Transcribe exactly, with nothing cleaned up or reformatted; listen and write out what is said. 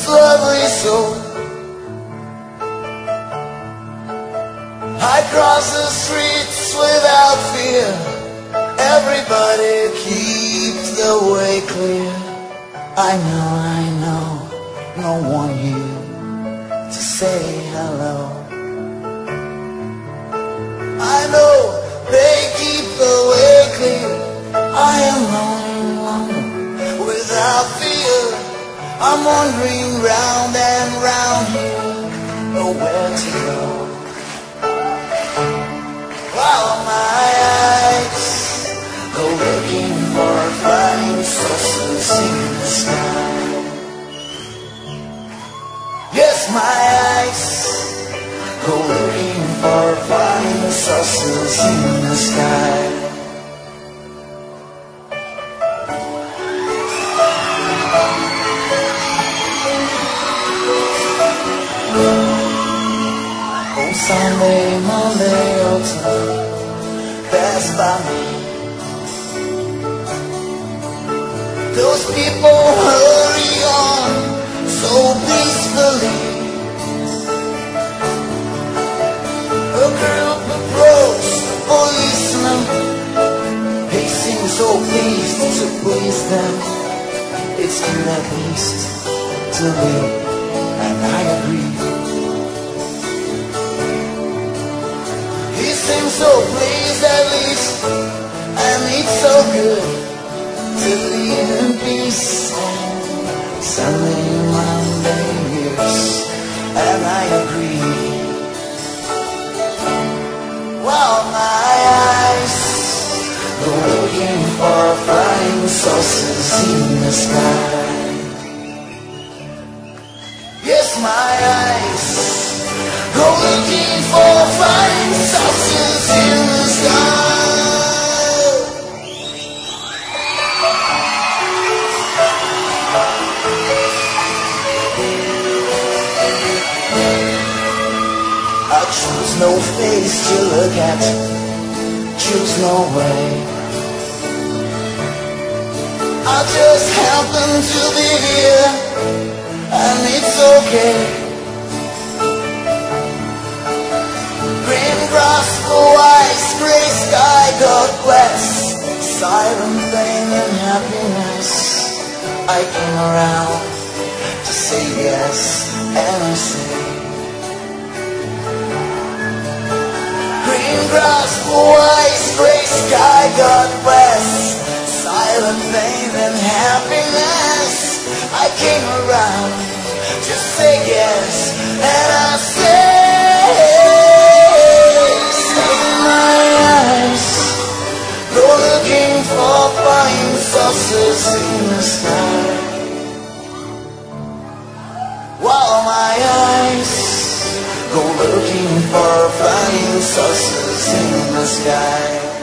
this lovely soul. I cross the streets without fear. Everybody keeps the way clear. I know, I know, no one here to say hello. I know they keep the way clear. I am lonely, lonely, without fear. I'm wandering round and round here, nowhere to go. While my eyes go looking for flying saucers in the sky. Yes, my eyes go looking for flying saucers in the sky. On Sunday, Monday, or time pass by me. Those people hurry on so peacefully. A group approached policemen, pacing so pleased to please them. It's good at least to live, and I agree. He seems so pleased at least, and it's so good to live in peace. Sunday, Monday, years, and I agree. While my eyes go looking for flying saucers in the sky. Yes, my eyes go looking for flying saucers in the sky. I choose no face to look at, choose no way. I just happen to be here, and it's okay. Green grass, blue eyes, gray sky, God bless. Silent pain and happiness. I came around to say yes, and I say green grass, blue eyes, gray sky, God bless. Silent pain and happiness. I came around to say yes, and I say, say my eyes go looking for flying saucers in the sky. While my eyes go looking for flying saucers in the sky.